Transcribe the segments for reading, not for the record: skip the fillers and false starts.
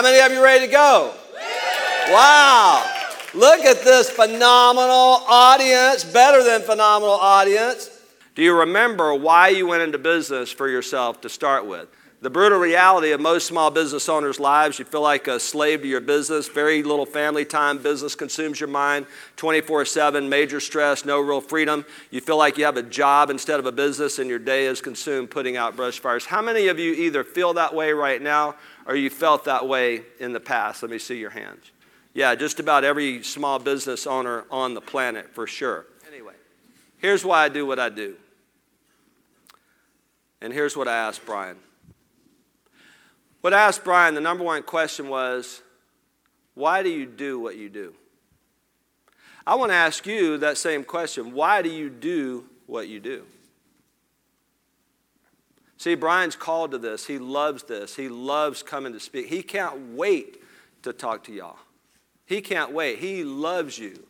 How many of you ready to go? Wow. Look at this phenomenal audience, better than phenomenal audience. Do you remember why you went into business for yourself to start with? The brutal reality of most small business owners' lives, you feel like a slave to your business, very little family time, business consumes your mind 24/7, major stress, no real freedom. You feel like you have a job instead of a business and your day is consumed putting out brush fires. How many of you either feel that way right now or you felt that way in the past? Let me see your hands. Yeah, just about every small business owner on the planet for sure. Anyway, here's why I do what I do. And here's what I asked Brian. What I asked Brian, the number one question was, why do you do what you do? I want to ask you that same question. Why do you do what you do? See, Brian's called to this. He loves this. He loves coming to speak. He can't wait to talk to y'all. He can't wait. He loves you.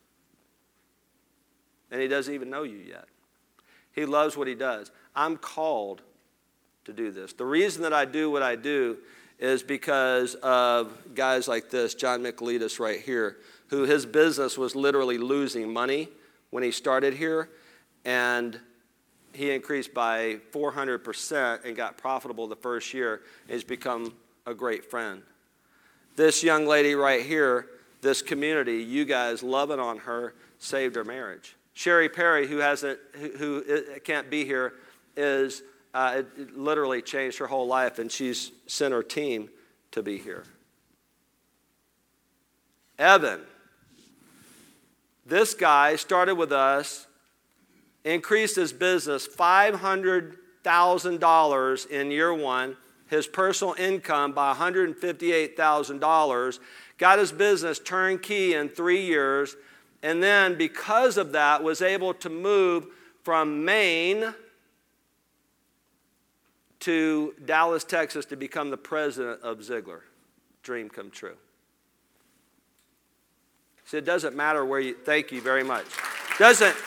And he doesn't even know you yet. He loves what he does. I'm called to do this. The reason that I do what I do is because of guys like this, John Michaelides right here, who his business was literally losing money when he started here, and he increased by 400% and got profitable the first year. He's become a great friend. This young lady right here, this community, you guys loving on her, saved her marriage. Sherry Perry, who can't be here, is it literally changed her whole life, and she's sent her team to be here. Evan, this guy started with us, increased his business $500,000 in year one, his personal income by $158,000, got his business turnkey in 3 years, and then because of that was able to move from Maine to Dallas, Texas to become the president of Ziglar. Dream come true. See, it doesn't matter where you, thank you very much. Doesn't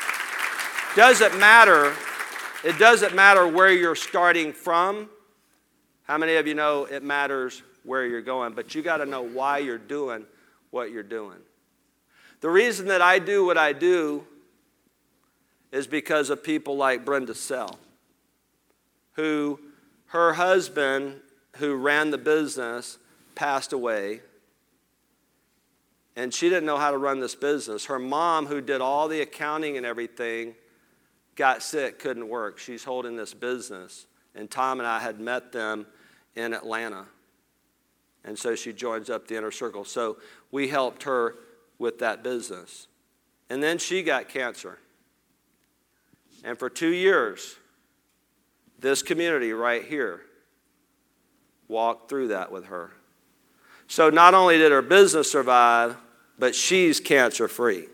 matter, it doesn't matter where you're starting from. How many of you know it matters where you're going? But you got to know why you're doing what you're doing. The reason that I do what I do is because of people like Brenda Sell, who her husband, who ran the business, passed away, and she didn't know how to run this business. Her mom, who did all the accounting and everything, got sick, couldn't work. She's holding this business, and Tom and I had met them in Atlanta, and so she joins up the inner circle. So we helped her with that business, and then she got cancer, and for 2 years, this community right here walked through that with her. So not only did her business survive, but she's cancer-free.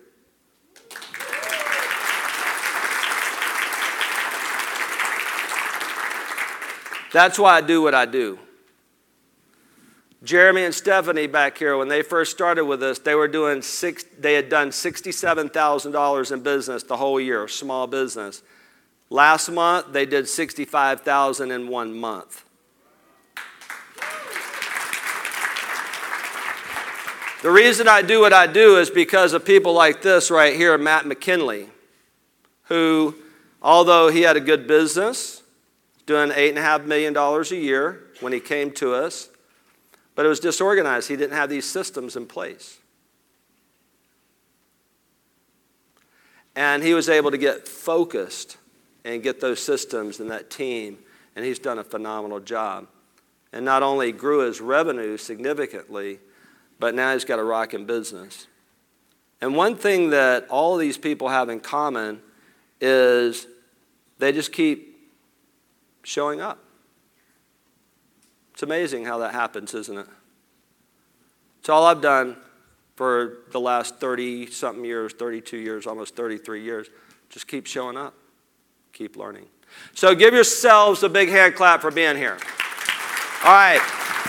That's why I do what I do. Jeremy and Stephanie back here, when they first started with us, they had done $67,000 in business the whole year, small business. Last month, they did $65,000 in 1 month. The reason I do what I do is because of people like this right here, Matt McKinley, who, although he had a good business, doing $8.5 million a year when he came to us, but it was disorganized. He didn't have these systems in place. And he was able to get focused and get those systems and that team, and he's done a phenomenal job. And not only grew his revenue significantly, but now he's got a rocking business. And one thing that all of these people have in common is they just keep showing up. It's amazing how that happens, isn't it? It's all I've done for the last 30-something years, 32 years, almost 33 years. Just keep showing up. Keep learning. So give yourselves a big hand clap for being here. All right.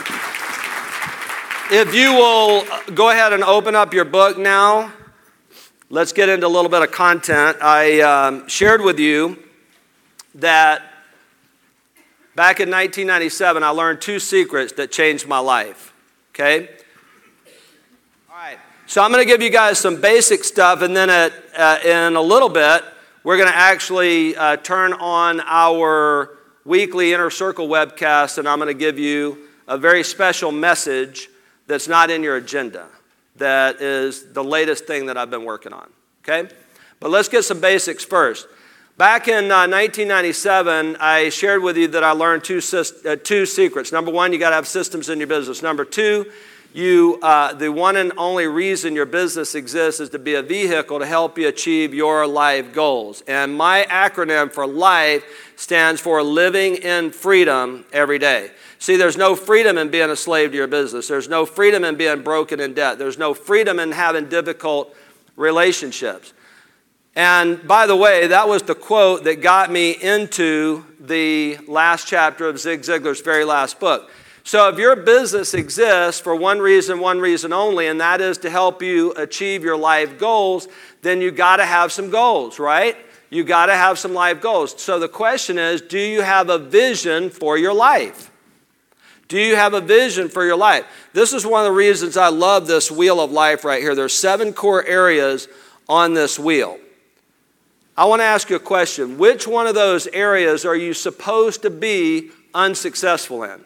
If you will go ahead and open up your book now, let's get into a little bit of content. I shared with you that back in 1997, I learned 2 secrets that changed my life. Okay? All right. So I'm going to give you guys some basic stuff, and then in a little bit, we're going to actually turn on our weekly Inner Circle webcast, and I'm going to give you a very special message that's not in your agenda. That is the latest thing that I've been working on. Okay? But let's get some basics first. Back in 1997, I shared with you that I learned two secrets. Number one, you got to have systems in your business. Number two, the one and only reason your business exists is to be a vehicle to help you achieve your life goals. And my acronym for LIFE stands for living in freedom every day. See, there's no freedom in being a slave to your business. There's no freedom in being broken in debt. There's no freedom in having difficult relationships. And by the way, that was the quote that got me into the last chapter of Zig Ziglar's very last book. So if your business exists for one reason only, and that is to help you achieve your life goals, then you got to have some goals, right? You got to have some life goals. So the question is, do you have a vision for your life? Do you have a vision for your life? This is one of the reasons I love this wheel of life right here. There's 7 core areas on this wheel. I want to ask you a question. Which one of those areas are you supposed to be unsuccessful in?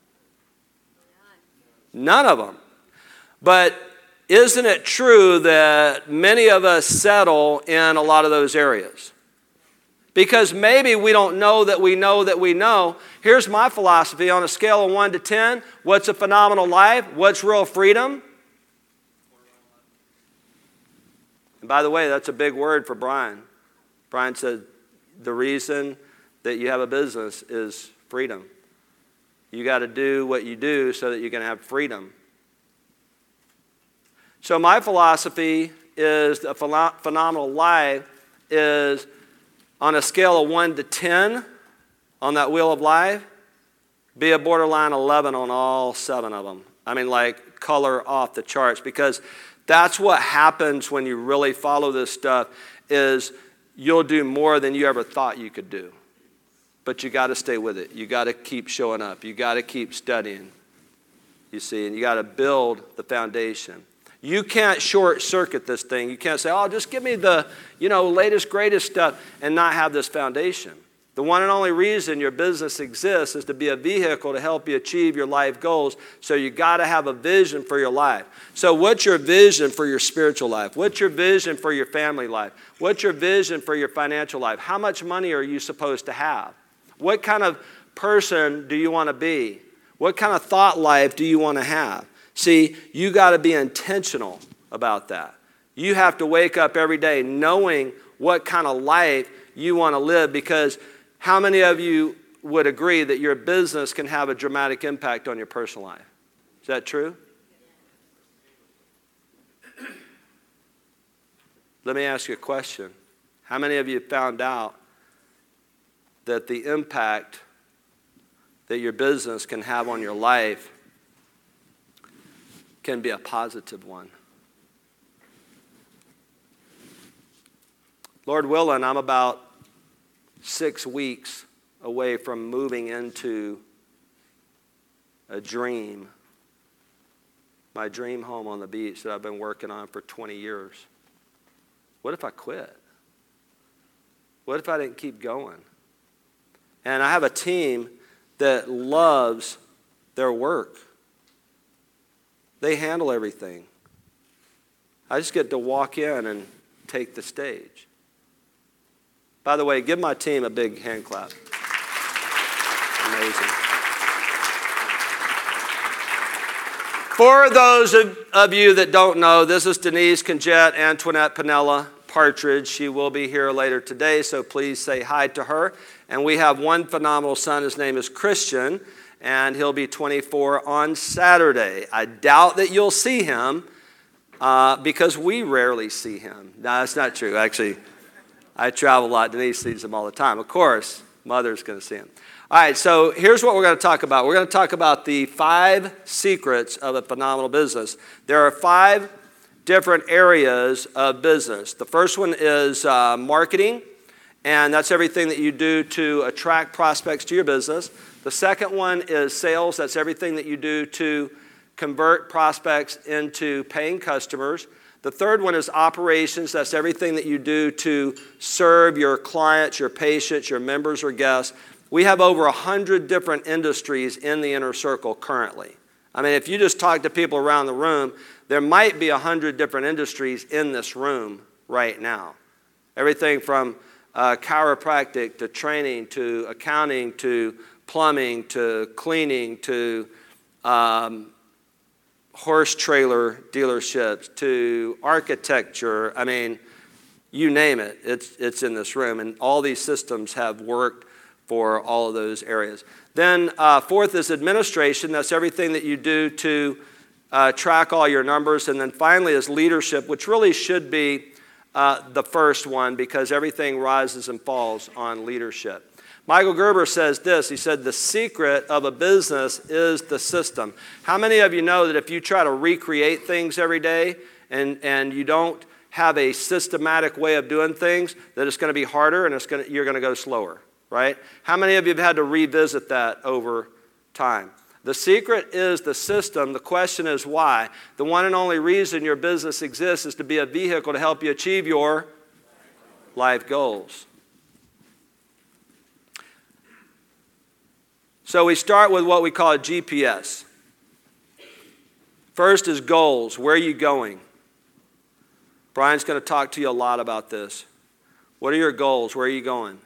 None of them. But isn't it true that many of us settle in a lot of those areas? Because maybe we don't know that we know that we know. Here's my philosophy on a scale of 1 to 10. What's a phenomenal life? What's real freedom? And by the way, that's a big word for Brian. Brian said the reason that you have a business is freedom. You got to do what you do so that you can have freedom. So my philosophy is a phenomenal life is on a scale of 1 to 10 on that wheel of life, be a borderline 11 on all 7 of them. I mean, like color off the charts, because that's what happens when you really follow this stuff is you'll do more than you ever thought you could do. But you got to stay with it. You got to keep showing up. You got to keep studying, you see, and you got to build the foundation. You can't short circuit this thing. You can't say, oh, just give me the, latest, greatest stuff and not have this foundation. The one and only reason your business exists is to be a vehicle to help you achieve your life goals. So you got to have a vision for your life. So what's your vision for your spiritual life? What's your vision for your family life? What's your vision for your financial life? How much money are you supposed to have? What kind of person do you want to be? What kind of thought life do you want to have? See, you got to be intentional about that. You have to wake up every day knowing what kind of life you want to live, because how many of you would agree that your business can have a dramatic impact on your personal life? Is that true? Let me ask you a question. How many of you found out that the impact that your business can have on your life can be a positive one? Lord willing, I'm about 6 weeks away from moving into a dream, my dream home on the beach that I've been working on for 20 years. What if I quit? What if I didn't keep going? And I have a team that loves their work. They handle everything. I just get to walk in and take the stage. By the way, give my team a big hand clap. Amazing. For those of you that don't know, this is Denise Conjette Antoinette Pinella Partridge. She will be here later today, so please say hi to her. And we have one phenomenal son. His name is Christian, and he'll be 24 on Saturday. I doubt that you'll see him because we rarely see him. No, that's not true. Actually, I travel a lot. Denise sees him all the time. Of course, mother's going to see him. All right, so here's what we're going to talk about. We're going to talk about the 5 secrets of a phenomenal business. There are 5 different areas of business. The first one is marketing, and that's everything that you do to attract prospects to your business. The second one is sales. That's everything that you do to convert prospects into paying customers. The third one is operations. That's everything that you do to serve your clients, your patients, your members or guests. We have over 100 different industries in the Inner Circle currently. I mean, if you just talk to people around the room, there might be 100 different industries in this room right now. Everything from chiropractic to training to accounting to plumbing to cleaning to horse trailer dealerships to architecture. I mean, you name it, it's in this room. And all these systems have worked for all of those areas. Then fourth is administration. That's everything that you do to track all your numbers. And then finally is leadership, which really should be the first one because everything rises and falls on leadership. Michael Gerber says this. He said, the secret of a business is the system. How many of you know that if you try to recreate things every day and you don't have a systematic way of doing things, that it's going to be harder and you're going to go slower, right? How many of you have had to revisit that over time? The secret is the system. The question is why. The one and only reason your business exists is to be a vehicle to help you achieve your life goals. So we start with what we call a GPS. First is goals. Where are you going? Brian's going to talk to you a lot about this. What are your goals? Where are you going?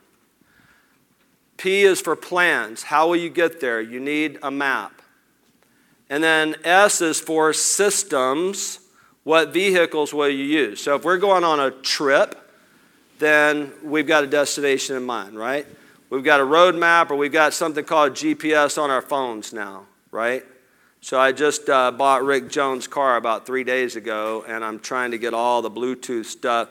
P is for plans. How will you get there? You need a map. And then S is for systems. What vehicles will you use? So if we're going on a trip, then we've got a destination in mind, right? We've got a road map or we've got something called GPS on our phones now, right? So I just bought Rick Jones' car about 3 days ago, and I'm trying to get all the Bluetooth stuff.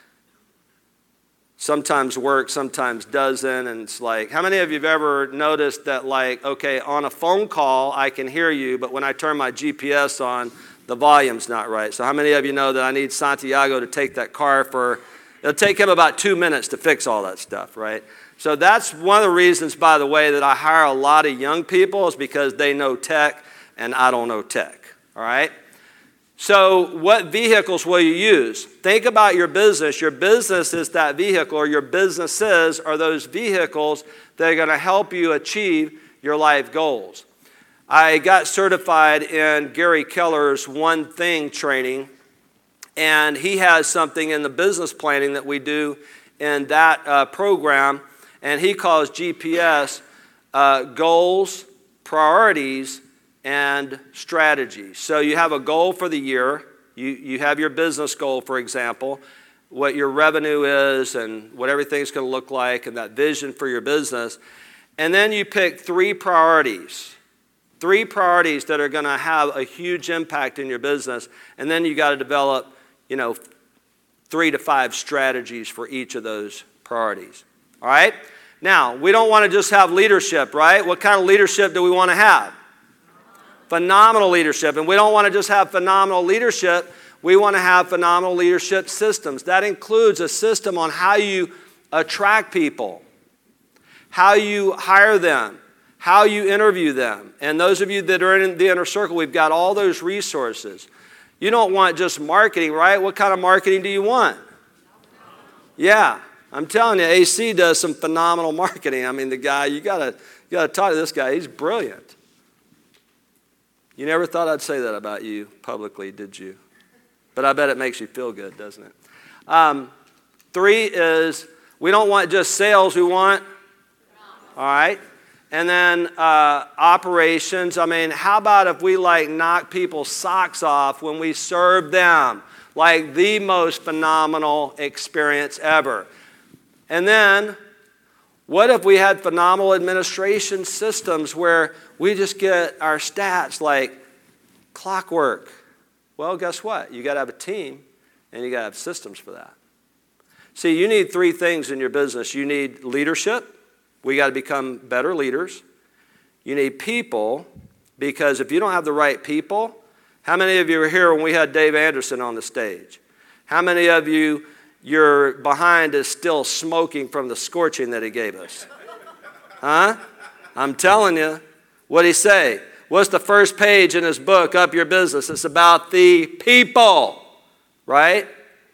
Sometimes works, sometimes doesn't, and it's like, how many of you have ever noticed that, like, okay, on a phone call, I can hear you, but when I turn my GPS on, the volume's not right. So how many of you know that I need Santiago to take that car it'll take him about 2 minutes to fix all that stuff, right? So that's one of the reasons, by the way, that I hire a lot of young people is because they know tech and I don't know tech, all right? So what vehicles will you use? Think about your business. Your business is that vehicle, or your businesses are those vehicles that are going to help you achieve your life goals. I got certified in Gary Keller's One Thing training, and he has something in the business planning that we do in that program, and he calls GPS goals, priorities, and strategies. So you have a goal for the year. You have your business goal, for example, what your revenue is and what everything's going to look like and that vision for your business. And then you pick 3 priorities. 3 priorities that are going to have a huge impact in your business. And then you got to develop, 3 to 5 strategies for each of those priorities. All right? Now, we don't want to just have leadership, right? What kind of leadership do we want to have? Phenomenal leadership. And we don't want to just have phenomenal leadership. We want to have phenomenal leadership systems. That includes a system on how you attract people, how you hire them, how you interview them. And those of you that are in the Inner Circle, we've got all those resources. You don't want just marketing, right? What kind of marketing do you want? Yeah, I'm telling you, AC does some phenomenal marketing. I mean, the guy, you gotta talk to this guy. He's brilliant. You never thought I'd say that about you publicly, did you? But I bet it makes you feel good, doesn't it? 3 is we don't want just sales. We want, all right? And then operations. I mean, how about if we knock people's socks off when we serve them? Like the most phenomenal experience ever. And then what if we had phenomenal administration systems where we just get our stats like clockwork? Well, guess what? You got to have a team and you got to have systems for that. See, you need 3 things in your business. You need leadership. We got to become better leaders. You need people, because if you don't have the right people, how many of you were here when we had Dave Anderson on the stage? How many of you, your behind is still smoking from the scorching that he gave us? Huh? I'm telling you. What'd he say? What's the first page in his book, Up Your Business? It's about the people, right?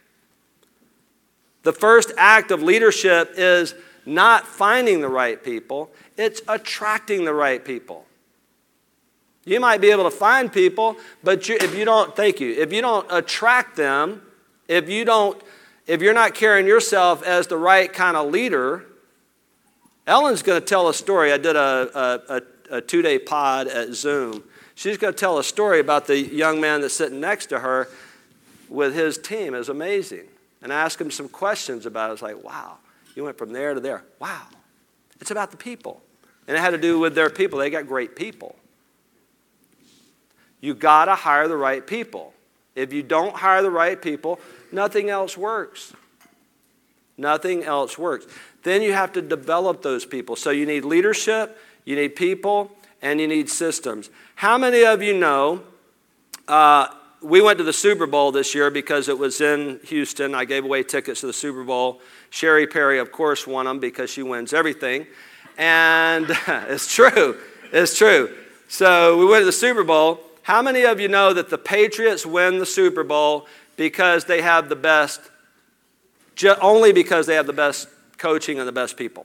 The first act of leadership is not finding the right people, it's attracting the right people. You might be able to find people, but if you don't attract them, if you're not carrying yourself as the right kind of leader. Ellen's going to tell a story. I did a 2-day pod at Zoom. She's going to tell a story about the young man that's sitting next to her with his team. It was amazing. And I asked him some questions about it. I was like, wow, you went from there to there. Wow. It's about the people. And it had to do with their people. They got great people. You got to hire the right people. If you don't hire the right people, nothing else works. Nothing else works. Then you have to develop those people. So you need leadership, you need people, and you need systems. How many of you know, we went to the Super Bowl this year because it was in Houston. I gave away tickets to the Super Bowl. Sherry Perry, of course, won them because she wins everything. And it's true. It's true. So we went to the Super Bowl. How many of you know that the Patriots win the Super Bowl because they have the best, only because they have the best coaching and the best people?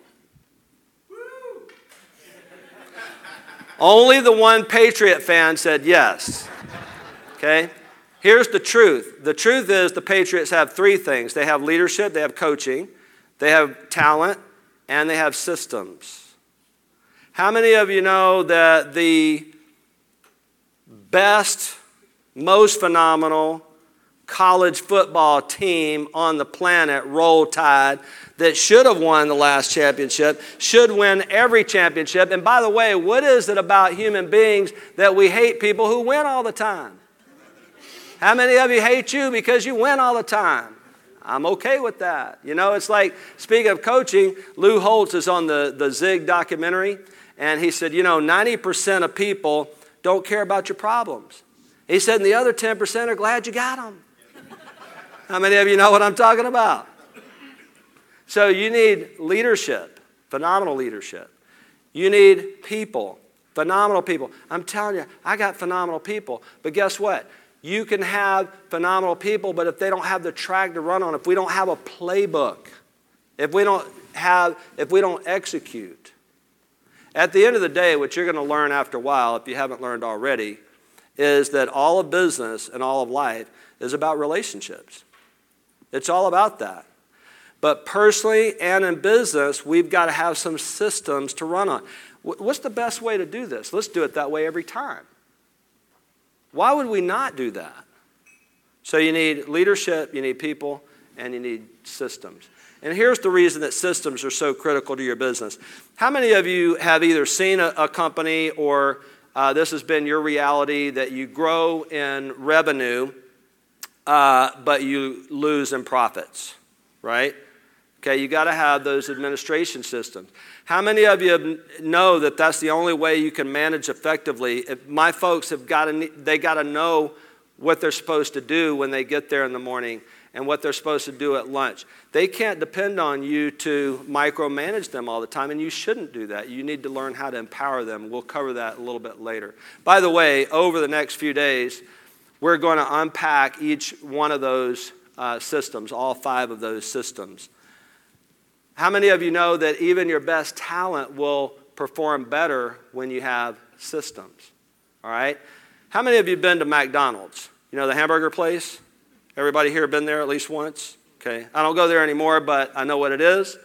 Only the one Patriot fan said yes. Okay? Here's the truth. The truth is the Patriots have 3 things. They have leadership, they have coaching, they have talent, and they have systems. How many of you know that the best, most phenomenal college football team on the planet, Roll Tide, that should have won the last championship, should win every championship? And by the way, what is it about human beings that we hate people who win all the time? How many of you hate you because you win all the time? I'm okay with that. You know, it's like, speaking of coaching, Lou Holtz is on the Zig documentary, and he said, 90% of people don't care about your problems. He said, and the other 10% are glad you got them. How many of you know what I'm talking about? So you need leadership, phenomenal leadership. You need people, phenomenal people. I'm telling you, I got phenomenal people. But guess what? You can have phenomenal people, but if they don't have the track to run on, if we don't have a playbook, if we don't execute, at the end of the day, what you're going to learn after a while, if you haven't learned already, is that all of business and all of life is about relationships. It's all about that. But personally and in business, we've got to have some systems to run on. What's the best way to do this? Let's do it that way every time. Why would we not do that? So you need leadership, you need people, and you need systems. And here's the reason that systems are so critical to your business. How many of you have either seen a company or this has been your reality that you grow in revenue, but you lose in profits, right? Okay, you got to have those administration systems. How many of you know that that's the only way you can manage effectively? If my folks have got to know what they're supposed to do when they get there in the morning and what they're supposed to do at lunch. They can't depend on you to micromanage them all the time, and you shouldn't do that. You need to learn how to empower them. We'll cover that a little bit later. By the way, over the next few days, we're going to unpack each one of those systems, all 5 of those systems. How many of you know that even your best talent will perform better when you have systems? All right? How many of you have been to McDonald's? You know the hamburger place? Everybody here been there at least once? Okay. I don't go there anymore, but I know what it is.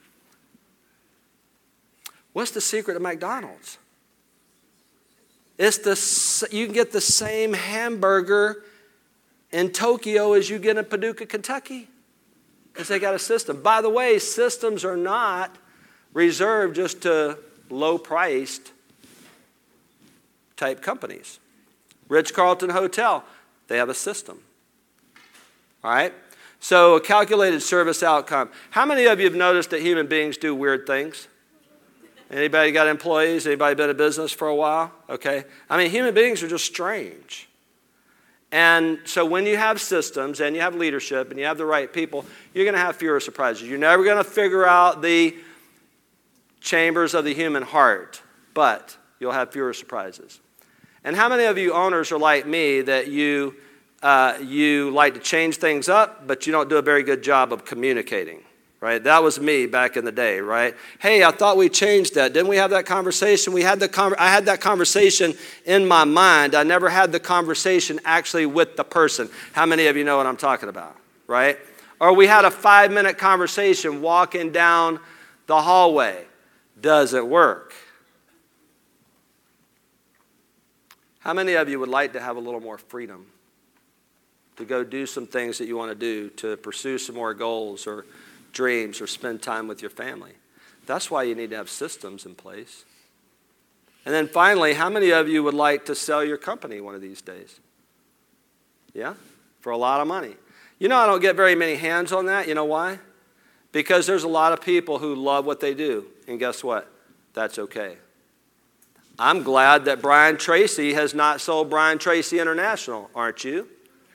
What's the secret of McDonald's? You can get the same hamburger in Tokyo as you get in Paducah, Kentucky. Because they got a system. By the way, systems are not reserved just to low-priced type companies. Ritz-Carlton Hotel, they have a system. All right? So a calculated service outcome. How many of you have noticed that human beings do weird things? Anybody got employees? Anybody been in business for a while? Okay. I mean, human beings are just strange. And so when you have systems and you have leadership and you have the right people, you're going to have fewer surprises. You're never going to figure out the chambers of the human heart, but you'll have fewer surprises. And how many of you owners are like me that you like to change things up, but you don't do a very good job of communicating, right? That was me back in the day, right? Hey, I thought we changed that. Didn't we have that conversation? I had that conversation in my mind. I never had the conversation actually with the person. How many of you know what I'm talking about, right? Or we had a 5-minute conversation walking down the hallway. Doesn't work. How many of you would like to have a little more freedom to go do some things that you want to do, to pursue some more goals or dreams or spend time with your family? That's why you need to have systems in place. And then finally, how many of you would like to sell your company one of these days? Yeah? For a lot of money. You know, I don't get very many hands on that. You know why? Because there's a lot of people who love what they do. And guess what? That's okay. I'm glad that Brian Tracy has not sold Brian Tracy International, aren't you?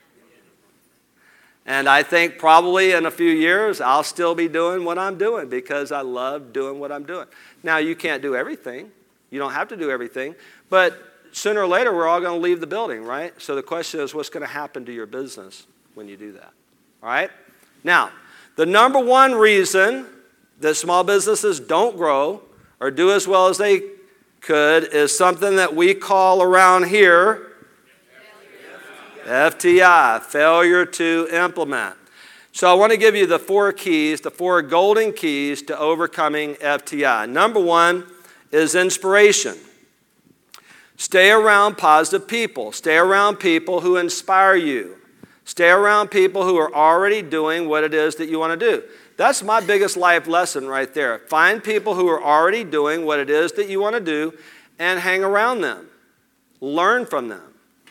And I think probably in a few years, I'll still be doing what I'm doing because I love doing what I'm doing. Now, you can't do everything. You don't have to do everything. But sooner or later, we're all going to leave the building, right? So the question is, what's going to happen to your business when you do that? All right? Now, the number one reason that small businesses don't grow or do as well as they could is something that we call around here FTI, failure to implement. So I want to give you the 4 keys, the 4 golden keys to overcoming FTI. Number 1 is inspiration. Stay around positive people. Stay around people who inspire you. Stay around people who are already doing what it is that you want to do. That's my biggest life lesson right there. Find people who are already doing what it is that you want to do and hang around them. Learn from them.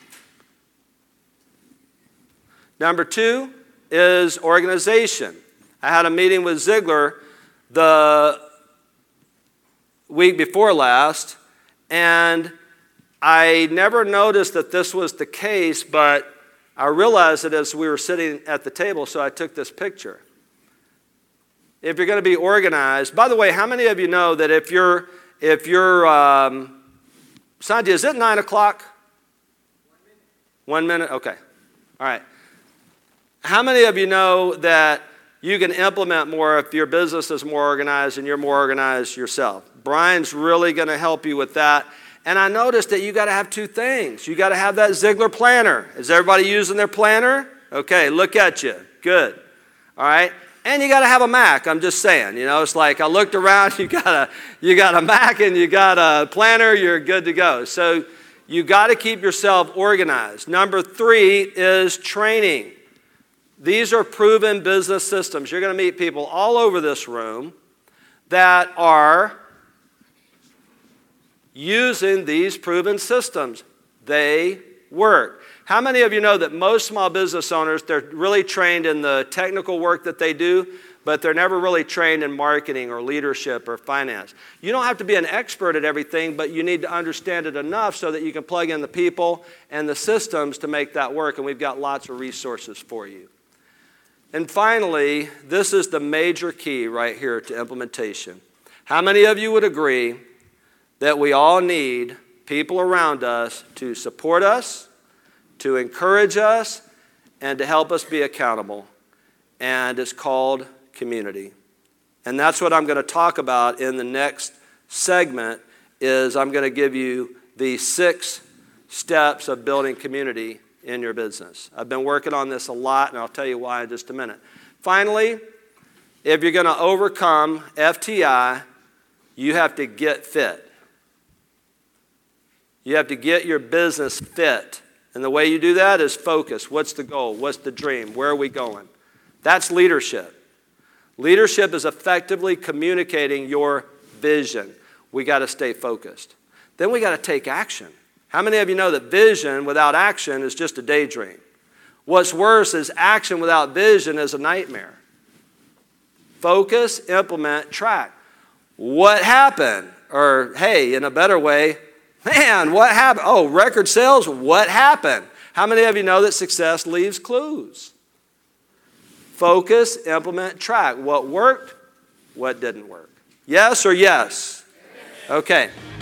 Number 2 is organization. I had a meeting with Ziegler the week before last, and I never noticed that this was the case, but I realized it as we were sitting at the table, so I took this picture. If you're going to be organized, by the way, how many of you know that if you're Sandy, is it 9 o'clock? 1 minute? Okay. All right. How many of you know that you can implement more if your business is more organized and you're more organized yourself? Brian's really going to help you with that. And I noticed that you got to have 2 things. You got to have that Ziegler planner. Is everybody using their planner? Okay, look at you. Good. All right. And you got to have a Mac. I'm just saying. You know, it's like I looked around. You got a Mac and you got a planner. You're good to go. So you got to keep yourself organized. Number 3 is training. These are proven business systems. You're going to meet people all over this room that are using these proven systems. They work. How many of you know that most small business owners, they're really trained in the technical work that they do, but they're never really trained in marketing or leadership or finance? You don't have to be an expert at everything, but you need to understand it enough so that you can plug in the people and the systems to make that work, and we've got lots of resources for you. And finally, this is the major key right here to implementation. How many of you would agree that we all need people around us to support us, to encourage us, and to help us be accountable? And it's called community. And that's what I'm going to talk about in the next segment. Is I'm going to give you the 6 steps of building community in your business. I've been working on this a lot, and I'll tell you why in just a minute. Finally, if you're going to overcome FTI, you have to get fit. You have to get your business fit. And the way you do that is focus. What's the goal? What's the dream? Where are we going? That's leadership. Leadership is effectively communicating your vision. We got to stay focused. Then we got to take action. How many of you know that vision without action is just a daydream? What's worse is action without vision is a nightmare. Focus, implement, track. What happened? Or, hey, in a better way, man, what happened? Oh, record sales, what happened? How many of you know that success leaves clues? Focus, implement, track. What worked? What didn't work? Yes or yes? Okay.